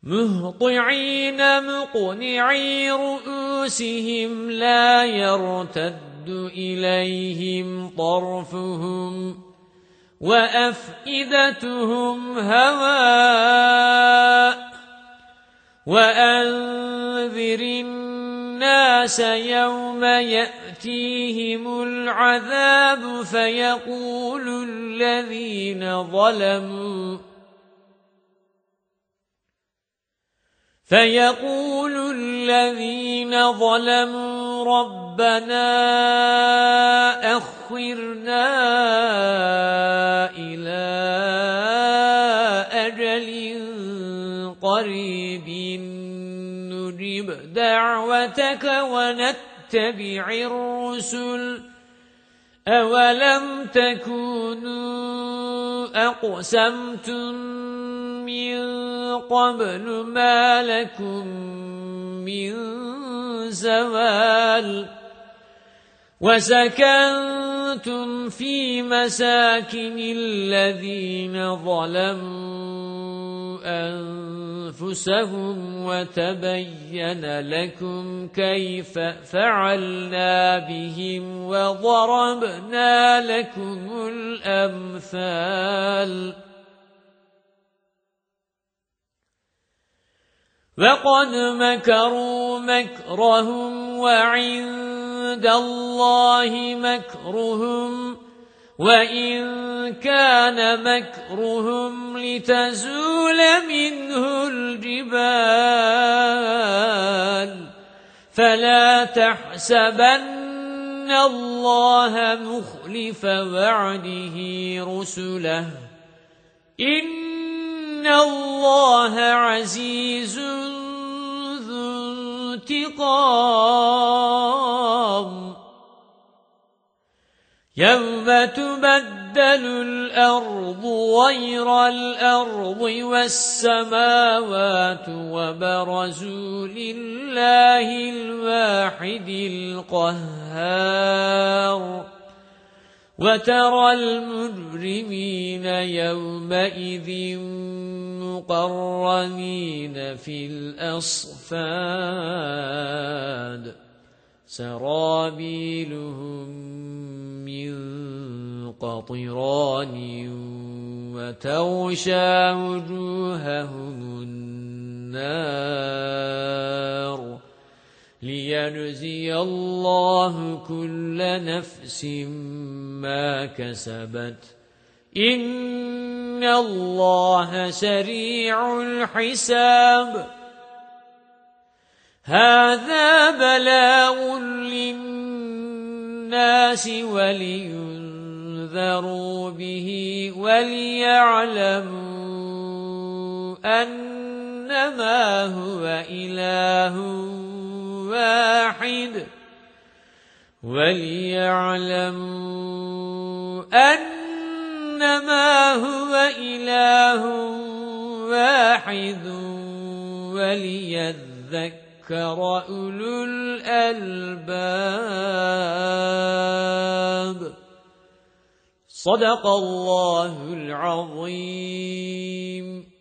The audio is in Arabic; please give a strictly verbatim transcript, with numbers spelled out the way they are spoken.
مهطعين مقنعي رؤوسهم لا يرتد إليهم طرفهم وأفئدتهم هواء وأنذر الناس يوم يأتيهم العذاب فيقول الذين ظلموا فيقول الذين ظلموا ربنا أخرنا إلى أجل قريب نجب دعوتك ونتبع الرسل أولم تكونوا أقسمتم من قبل ما لكم من زوال وسكنتم في مساكن الذين ظلموا أنفسهم وتبين لكم كيف فعلنا بهم وضربنا لكم الأمثال وقد مكروا مكرهم وعند الله مكرهم وإن كان مكرهم لتزول منه الجبال فلا تحسبن الله مخلف وعده رسله إن الله عزيز ذو انتقام يوم تبدل الأرض غير الأرض والسماوات وبرزوا لله الواحد القهار وترى المجرمين يومئذ مقرنين في الأصفاد سرابيلهم من قطران وتغشى وجوههم النار ليجزي الله كل نفس ما كسبت إن الله سريع الحساب هذا بلاغ للناس ولينذروا به وليعلموا أنما هو إله واحد وليعلموا أنما هو إله واحد وليذكر أولو الألباب صدق الله العظيم.